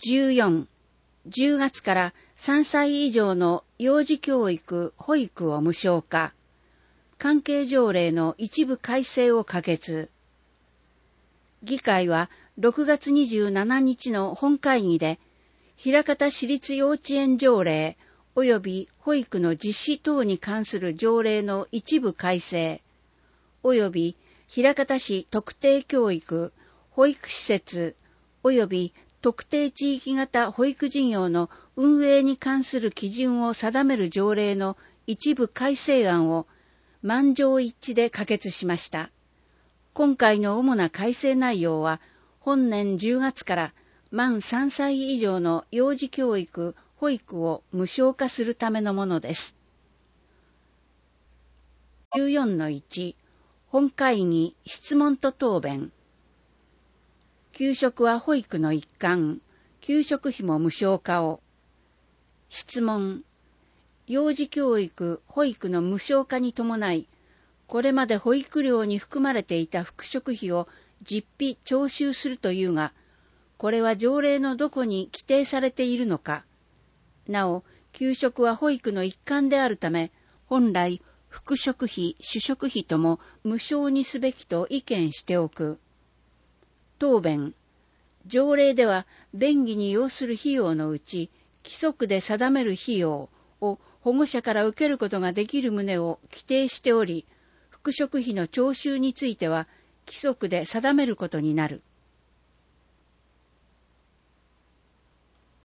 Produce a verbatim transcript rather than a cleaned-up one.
じゅうよん、じゅうがつからさんさい以上の幼児教育・保育を無償化。関係条例の一部改正を可決。議会はろくがつにじゅうしちにちの本会議で、枚方市立幼稚園条例及び保育の実施等に関する条例の一部改正、及び枚方市特定教育、保育施設、及び特定地域型保育事業の運営に関する基準を定める条例の一部改正案を満場一致で可決しました。今回の主な改正内容は、本年じゅうがつから満さんさい以上の幼児教育・保育を無償化するためのものです。じゅうよんのいち、本会議質問と答弁。給食は保育の一環、給食費も無償化を。質問。幼児教育・保育の無償化に伴い、これまで保育料に含まれていた副食費を実費徴収するというが、これは条例のどこに規定されているのか。なお、給食は保育の一環であるため、本来、副食費、主食費とも無償にすべきと意見しておく。答弁。条例では、便宜に要する費用のうち、規則で定める費用を保護者から受けることができる旨を規定しており、副食費の徴収については、規則で定めることになる。